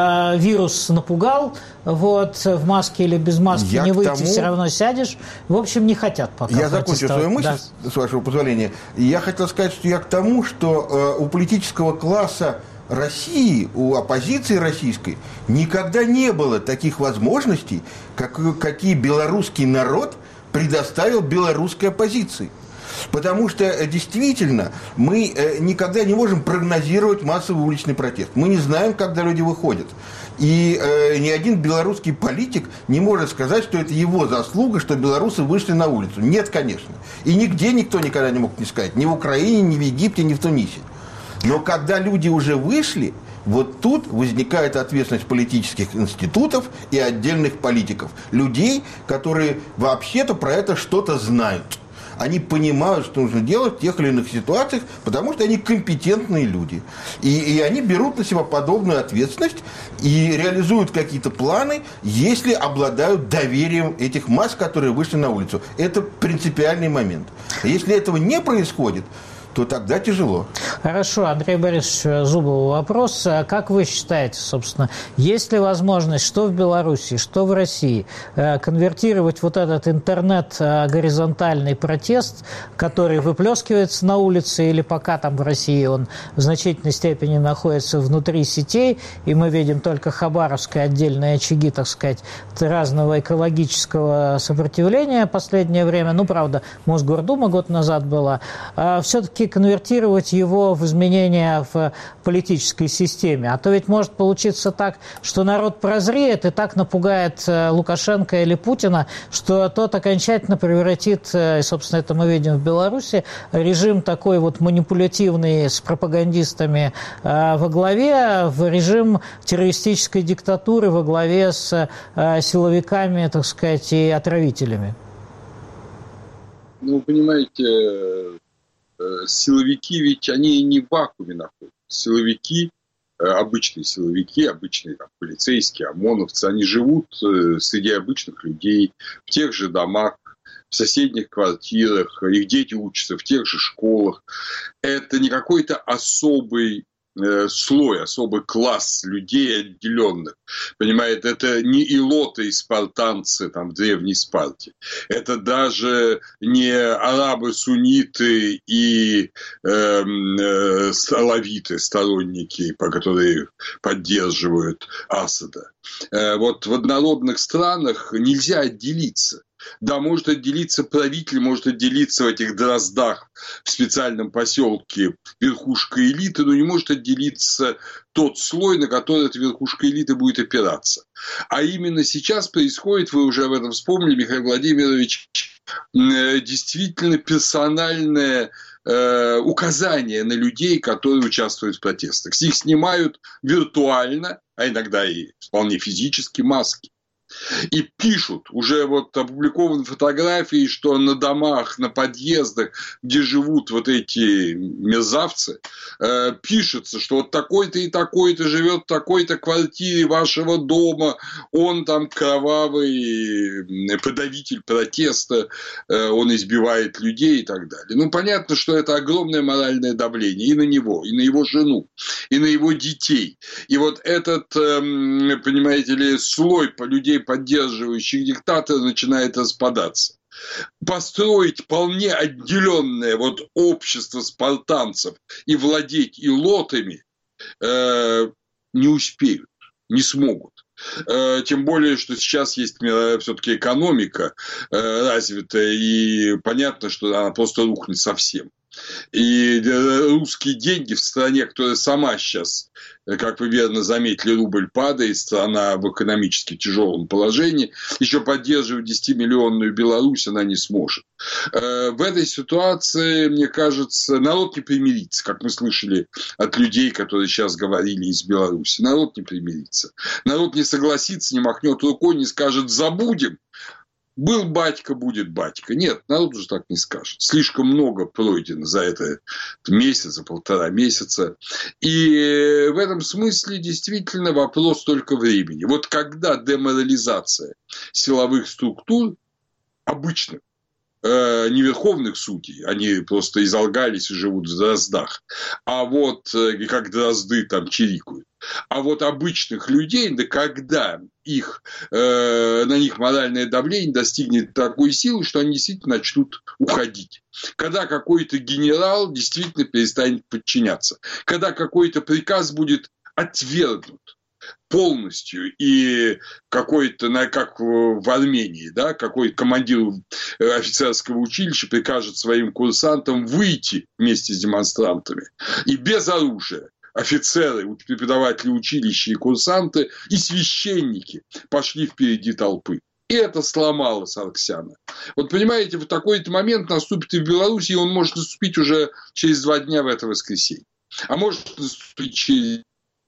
Вирус напугал. Вот, в маске или без маски не выйти, все равно сядешь. В общем, не хотят пока. Я закончу свою мысль, с вашего позволения. Я хотел сказать, что я к тому, что у политического класса России, у оппозиции российской никогда не было таких возможностей, какие белорусский народ предоставил белорусской оппозиции. Потому что действительно мы никогда не можем прогнозировать массовый уличный протест. Мы не знаем, когда люди выходят. И ни один белорусский политик не может сказать, что это его заслуга, что белорусы вышли на улицу. Нет, конечно. И нигде никто никогда не мог не сказать. Ни в Украине, ни в Египте, ни в Тунисе. Но когда люди уже вышли, вот тут возникает ответственность политических институтов и отдельных политиков. Людей, которые вообще-то про это что-то знают. Они понимают, что нужно делать в тех или иных ситуациях, потому что они компетентные люди. И они берут на себя подобную ответственность и реализуют какие-то планы, если обладают доверием этих масс, которые вышли на улицу. Это принципиальный момент. Если этого не происходит, то тогда тяжело. Хорошо, Андрей Борисович Зубову вопрос. Как вы считаете, собственно, есть ли возможность, что в Беларуси, что в России, конвертировать вот этот интернет-горизонтальный протест, который выплескивается на улице, или пока там в России он в значительной степени находится внутри сетей, и мы видим только хабаровские отдельные очаги, так сказать, разного экологического сопротивления в последнее время. Правда, Мосгордума год назад была. Все-таки конвертировать его в изменения в политической системе. А то ведь может получиться так, что народ прозреет и так напугает Лукашенко или Путина, что тот окончательно превратит, и, собственно, это мы видим в Беларуси, режим такой вот манипулятивный с пропагандистами во главе, в режим террористической диктатуры во главе с силовиками, так сказать, и отравителями. Понимаете, силовики ведь они не в вакууме находятся. Силовики, обычные там, полицейские, ОМОНовцы, они живут среди обычных людей, в тех же домах, в соседних квартирах, их дети учатся в тех же школах. Это не какой-то особый слой, особый класс людей отделенных. Понимаете, это не илоты и спартанцы там, в древней Спарте. Это даже не арабы-сунниты и алавиты, сторонники, которые поддерживают Асада. Вот в однородных странах нельзя отделиться. Да, может отделиться правитель, может отделиться в этих Дроздах, в специальном поселке верхушка элиты, но не может отделиться тот слой, на который эта верхушка элиты будет опираться. А именно сейчас происходит, вы уже об этом вспомнили, Михаил Владимирович, действительно персональное указание на людей, которые участвуют в протестах. С них снимают виртуально, а иногда и вполне физически маски. И пишут, уже вот опубликованы фотографии, что на домах, на подъездах, где живут вот эти мерзавцы, пишется, что вот такой-то и такой-то живет в такой-то квартире вашего дома, он там кровавый подавитель протеста, он избивает людей и так далее. Ну, понятно, что это огромное моральное давление и на него, и на его жену, и на его детей. И вот этот, понимаете ли, слой людей, поддерживающих диктатора, начинает распадаться. Построить вполне отделенное вот общество спартанцев и владеть илотами не успеют, не смогут. Тем более, что сейчас есть все-таки экономика развитая, и понятно, что она просто рухнет совсем. И русские деньги в стране, которая сама сейчас, как вы верно заметили, рубль падает, страна в экономически тяжелом положении, еще поддерживать 10-миллионную Беларусь она не сможет. В этой ситуации, мне кажется, народ не примирится, как мы слышали от людей, которые сейчас говорили из Беларуси. Народ не примирится. Народ не согласится, не махнет рукой, не скажет «забудем». Был батька, будет батька. Нет, народ уже так не скажет. Слишком много пройдено за этот месяц, за полтора месяца. И в этом смысле действительно вопрос только времени. Вот когда деморализация силовых структур обычных, не верховных судей, они просто изолгались и живут в Дроздах, а вот как дрозды там чирикают. А вот обычных людей, да когда на них моральное давление достигнет такой силы, что они действительно начнут уходить. Когда какой-то генерал действительно перестанет подчиняться. Когда какой-то приказ будет отвергнут полностью, и какой-то, как в Армении, да, какой-то командир офицерского училища прикажет своим курсантам выйти вместе с демонстрантами и без оружия. Офицеры, преподаватели училища и курсанты, и священники пошли впереди толпы. И это сломало Саргсяна. Вот понимаете, в такой-то момент наступит и в Беларуси, и он может наступить уже через 2 дня в это воскресенье. А может наступить через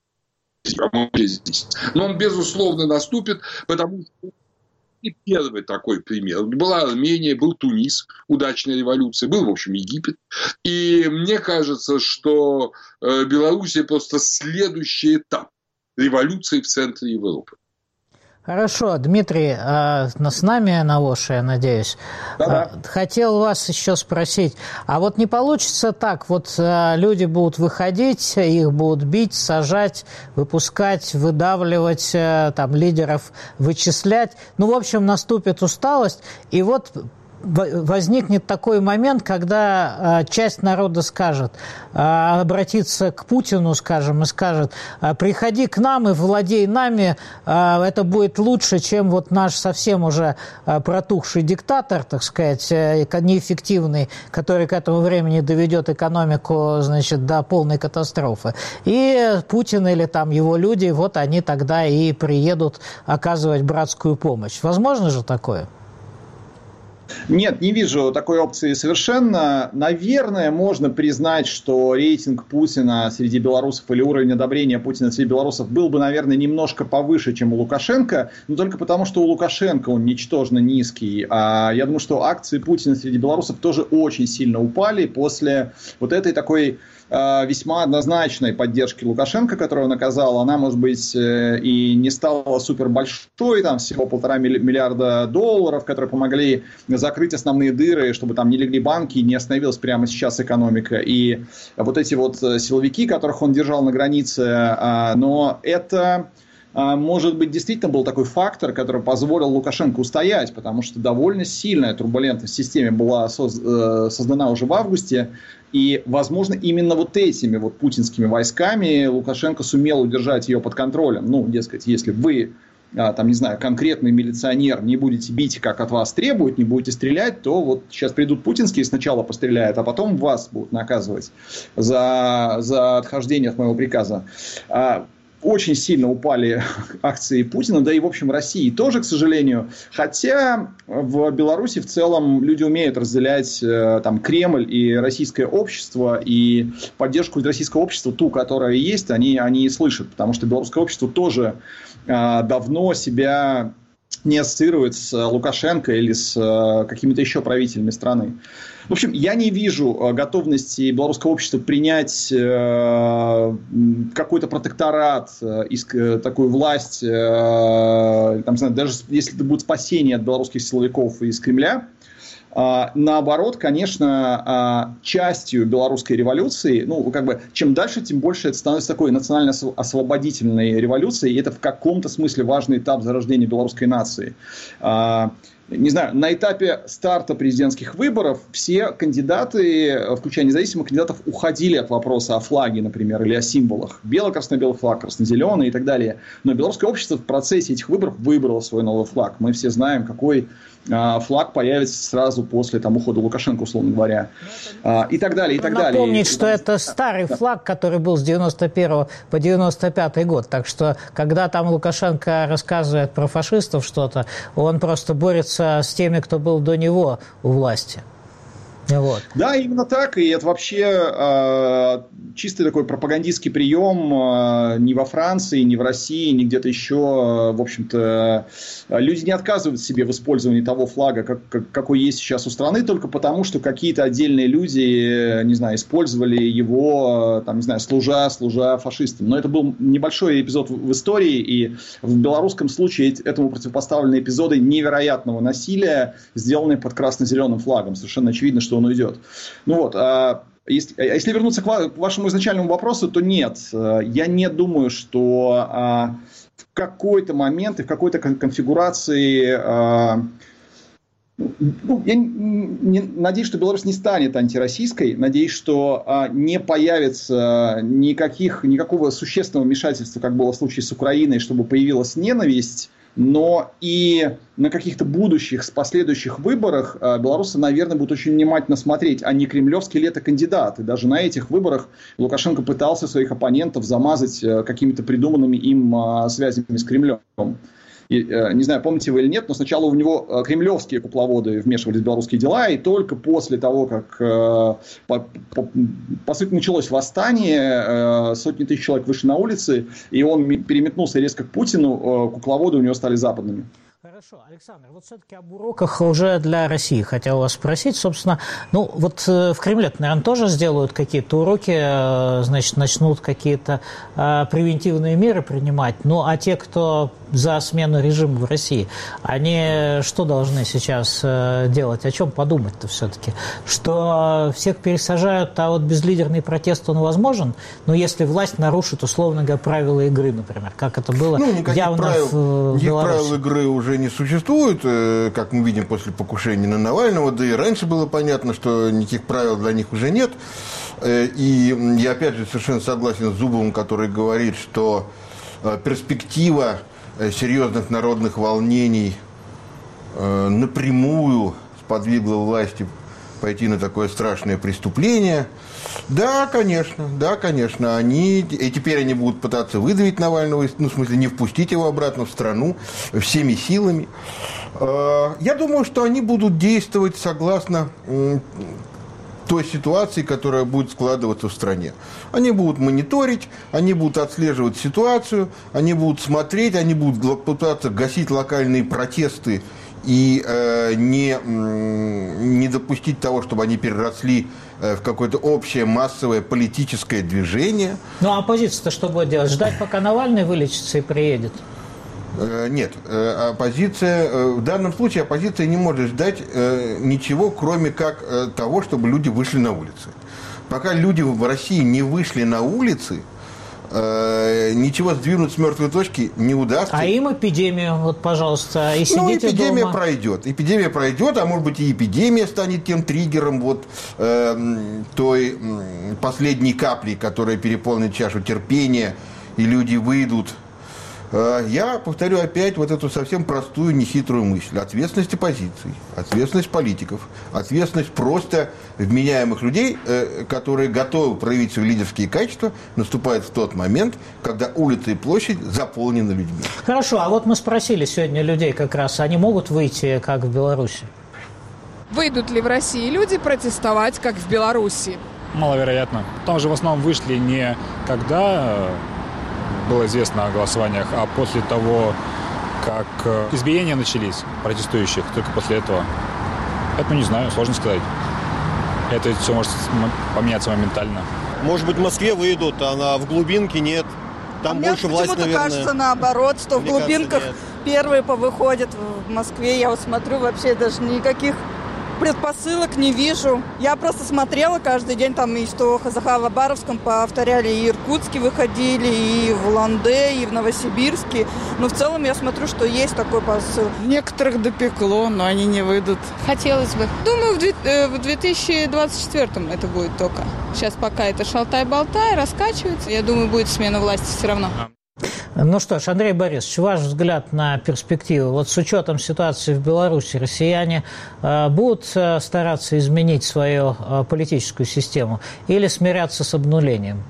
10. Но он, безусловно, наступит, потому что и первый такой пример. Была Армения, был Тунис, удачная революция, был, в общем, Египет. И мне кажется, что Белоруссия просто следующий этап революции в центре Европы. Хорошо, Дмитрий, с нами на ВОШ, я надеюсь. Да. Хотел вас еще спросить, а вот не получится так, вот люди будут выходить, их будут бить, сажать, выпускать, выдавливать, там, лидеров вычислять, ну, в общем, наступит усталость, и вот возникнет такой момент, когда часть народа скажет, обратится к Путину, скажем, и скажет: приходи к нам и владей нами, это будет лучше, чем вот наш совсем уже протухший диктатор, так сказать, неэффективный, который к этому времени доведет экономику, значит, до полной катастрофы. И Путин или там его люди, вот они тогда и приедут оказывать братскую помощь. Возможно же такое? Нет, не вижу такой опции совершенно. Наверное, можно признать, что рейтинг Путина среди белорусов или уровень одобрения Путина среди белорусов был бы, наверное, немножко повыше, чем у Лукашенко, но только потому, что у Лукашенко он ничтожно низкий. А я думаю, что акции Путина среди белорусов тоже очень сильно упали после вот этой такой весьма однозначной поддержки Лукашенко, которую он оказал. Она, может быть, и не стала супер большой, там всего $1,5 миллиарда, которые помогли закрыть основные дыры, чтобы там не легли банки, не остановилась прямо сейчас экономика. И вот эти вот силовики, которых он держал на границе, но это... может быть, действительно был такой фактор, который позволил Лукашенко устоять, потому что довольно сильная турбулентность в системе была создана уже в августе, и, возможно, именно вот этими вот путинскими войсками Лукашенко сумел удержать ее под контролем. Ну, дескать, если вы, там, не знаю, конкретный милиционер, не будете бить, как от вас требуют, не будете стрелять, то вот сейчас придут путинские, сначала постреляют, а потом вас будут наказывать за отхождение от моего приказа. Очень сильно упали акции Путина, да и, в общем, России тоже, к сожалению. Хотя в Беларуси в целом люди умеют разделять там, Кремль и российское общество, и поддержку российского общества, ту, которая есть, они слышат. Потому что белорусское общество тоже давно себя не ассоциирует с Лукашенко или с какими-то еще правителями страны. В общем, я не вижу готовности белорусского общества принять какой-то протекторат, такую власть, там, даже если это будет спасение от белорусских силовиков из Кремля. Наоборот, конечно, частью белорусской революции, ну, как бы, чем дальше, тем больше это становится такой национально-освободительной революцией, и это в каком-то смысле важный этап зарождения белорусской нации. Не знаю, на этапе старта президентских выборов все кандидаты, включая независимых кандидатов, уходили от вопроса о флаге, например, или о символах. Бело-красно-белый флаг, красно-зеленый и так далее. Но белорусское общество в процессе этих выборов выбрало свой новый флаг. Мы все знаем, какой флаг появится сразу после там, ухода Лукашенко, условно говоря. И так далее, и так далее. Напомнить, что это старый флаг, который был с 91 по 95 год. Так что, когда там Лукашенко рассказывает про фашистов что-то, он просто борется с теми, кто был до него у власти. Вот. Да, именно так. И это вообще чистый такой пропагандистский прием ни во Франции, ни в России, ни где-то еще. В общем-то, люди не отказывают себе в использовании того флага, какой есть сейчас у страны, только потому, что какие-то отдельные люди, не знаю, использовали его, там, не знаю, служа фашистам. Но это был небольшой эпизод в истории, и в белорусском случае этому противопоставлены эпизоды невероятного насилия, сделанные под красно-зеленым флагом. Совершенно очевидно, что он уйдет. Ну вот, если вернуться к вашему изначальному вопросу, то нет. Я не думаю, что в какой-то момент и в какой-то конфигурации... я надеюсь, что Беларусь не станет антироссийской. Надеюсь, что не появится никакого существенного вмешательства, как было в случае с Украиной, чтобы появилась ненависть. Но и на каких-то будущих, последующих выборах белорусы, наверное, будут очень внимательно смотреть, а не кремлевский ли это кандидат. И даже на этих выборах Лукашенко пытался своих оппонентов замазать какими-то придуманными им связями с Кремлем. И, не знаю, помните вы или нет, но сначала у него кремлевские кукловоды вмешивались в белорусские дела, и только после того, как, по сути, началось восстание, сотни тысяч человек вышли на улицы, и он переметнулся резко к Путину, кукловоды у него стали западными. Хорошо, Александр, вот все-таки об уроках уже для России хотел вас спросить. Собственно, ну вот в Кремле, наверное, тоже сделают какие-то уроки, значит, начнут какие-то превентивные меры принимать. Ну, а те, кто за смену режима в России, они что должны сейчас делать? О чем подумать-то все-таки? Что всех пересажают, а вот безлидерный протест, он возможен? Но если власть нарушит, условно говоря, правила игры, например, как это было явно в Беларуси. Правил игры уже не существует, как мы видим после покушения на Навального, да и раньше было понятно, что никаких правил для них уже нет. И я опять же совершенно согласен с Зубовым, который говорит, что перспектива серьезных народных волнений напрямую сподвигла власти пойти на такое страшное преступление. Да, конечно, и теперь они будут пытаться выдавить Навального, ну, в смысле, не впустить его обратно в страну всеми силами. Я думаю, что они будут действовать согласно той ситуации, которая будет складываться в стране. Они будут мониторить, они будут отслеживать ситуацию, они будут смотреть, они будут пытаться гасить локальные протесты и не допустить того, чтобы они переросли в какое-то общее массовое политическое движение. Ну, а оппозиция-то что будет делать? Ждать, пока Навальный вылечится и приедет? Нет, оппозиция, в данном случае оппозиция не может ждать ничего, кроме как того, чтобы люди вышли на улицы. Пока люди в России не вышли на улицы, ничего сдвинуть с мертвой точки не удастся. А им эпидемию, вот, пожалуйста, и сидите эпидемия дома. Эпидемия пройдет, а может быть и эпидемия станет тем триггером вот той последней капли, которая переполнит чашу терпения, и люди выйдут. Я повторю опять вот эту совсем простую, нехитрую мысль. Ответственность оппозиции, ответственность политиков, ответственность просто вменяемых людей, которые готовы проявить свои лидерские качества, наступает в тот момент, когда улицы и площадь заполнены людьми. Хорошо, а вот мы спросили сегодня людей как раз, они могут выйти, как в Беларуси? Выйдут ли в России люди протестовать, как в Беларуси? Маловероятно. Там же в основном вышли не когда было известно о голосованиях, а после того, как избиения начались протестующих, только после этого. Поэтому не знаю, сложно сказать. Это все может поменяться моментально. Может быть, в Москве выйдут, а в глубинке нет. Там больше власть, наверное. Мне почему-то кажется наоборот, что в глубинках первые повыходят. В Москве я вот смотрю, вообще даже никаких предпосылок не вижу. Я просто смотрела каждый день, там и что за Хабаровском повторяли, и Иркутске выходили, и в Улан-Удэ, и в Новосибирске. Но в целом я смотрю, что есть такой посыл. Некоторых допекло, но они не выйдут. Хотелось бы. Думаю, в 2024-м это будет только. Сейчас пока это шалтай-болтай, раскачивается. Я думаю, будет смена власти все равно. Ну что ж, Андрей Борисович, ваш взгляд на перспективу. Вот с учетом ситуации в Беларуси, россияне будут стараться изменить свою политическую систему или смиряться с обнулением?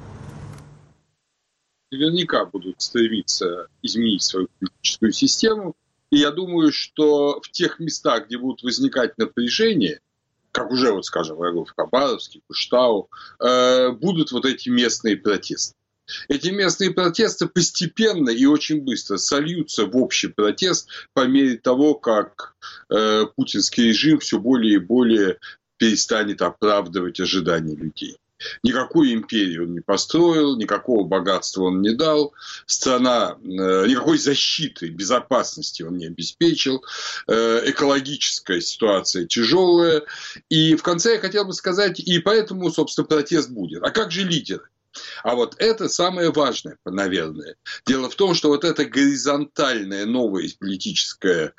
Наверняка будут стремиться изменить свою политическую систему. И я думаю, что в тех местах, где будут возникать напряжения, как уже, вот, скажем, в Хабаровске, Куштау, будут вот эти местные протесты. Эти местные протесты постепенно и очень быстро сольются в общий протест по мере того, как путинский режим все более и более перестанет оправдывать ожидания людей. Никакой империи он не построил, никакого богатства он не дал, страна никакой защиты, безопасности он не обеспечил, экологическая ситуация тяжелая. И в конце я хотел бы сказать, и поэтому, собственно, протест будет. А как же лидеры? А вот это самое важное, наверное. Дело в том, что вот это горизонтальное новое политическое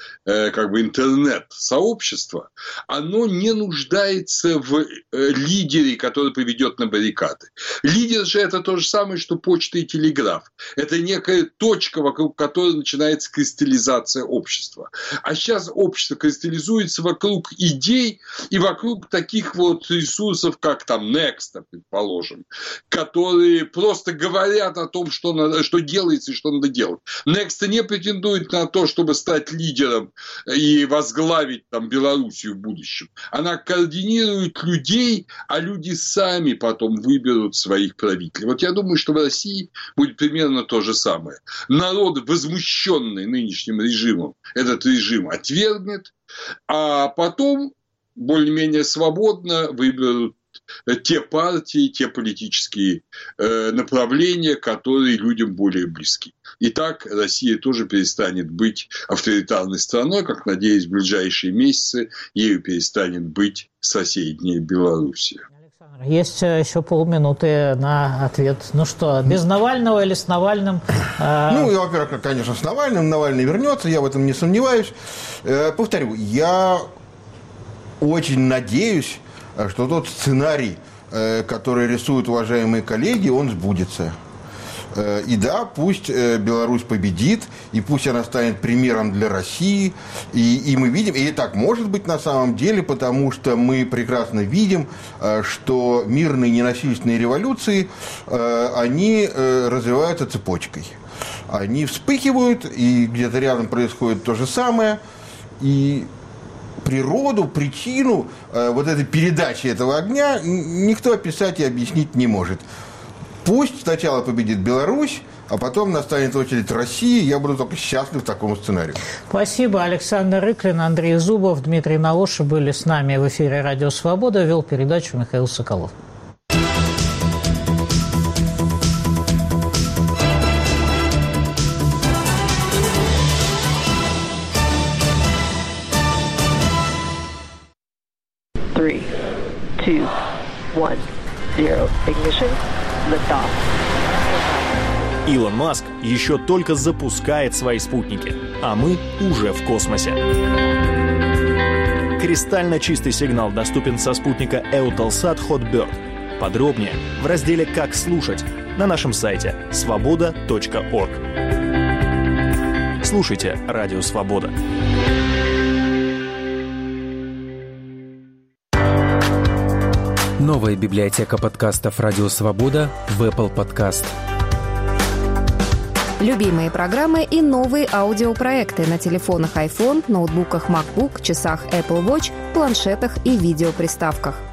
интернет-сообщество, оно не нуждается в лидере, который поведет на баррикады. Лидер же это то же самое, что почта и телеграф. Это некая точка, вокруг которой начинается кристаллизация общества. А сейчас общество кристаллизуется вокруг идей и вокруг таких вот ресурсов, как там Next, предположим, которые просто говорят о том, что делается и что надо делать. Next не претендует на то, чтобы стать лидером и возглавить там Белоруссию в будущем. Она координирует людей, а люди сами потом выберут своих правителей. Вот я думаю, что в России будет примерно то же самое. Народ, возмущенный нынешним режимом, этот режим отвергнет, а потом более-менее свободно выберут те партии, те политические направления, которые людям более близки. И так Россия тоже перестанет быть авторитарной страной, как, надеюсь, в ближайшие месяцы ею перестанет быть соседняя Белоруссия. Есть еще полминуты на ответ. Ну что, без Навального или с Навальным? Во-первых, конечно, с Навальным. Навальный вернется, я в этом не сомневаюсь. Повторю, я очень надеюсь, что тот сценарий, который рисуют уважаемые коллеги, он сбудется. И да, пусть Беларусь победит, и пусть она станет примером для России. И мы видим, и так может быть на самом деле, потому что мы прекрасно видим, что мирные ненасильственные революции, они развиваются цепочкой. Они вспыхивают, и где-то рядом происходит то же самое. И природу, причину вот этой передачи этого огня никто описать и объяснить не может. Пусть сначала победит Беларусь, а потом настанет очередь России. Я буду только счастлив такому сценарию. Спасибо. Александр Рыклин, Андрей Зубов, Дмитрий Налоша были с нами в эфире «Радио Свобода». Вел передачу Михаил Соколов. 2, 1, 0. Ignition. Liftoff. Илон Маск еще только запускает свои спутники, а мы уже в космосе. Кристально чистый сигнал доступен со спутника Eutelsat Hotbird. Подробнее в разделе «Как слушать» на нашем сайте svoboda.org. Слушайте Радио Свобода. Новая библиотека подкастов «Радио Свобода» в Apple Podcast. Любимые программы и новые аудиопроекты на телефонах iPhone, ноутбуках MacBook, часах Apple Watch, планшетах и видеоприставках.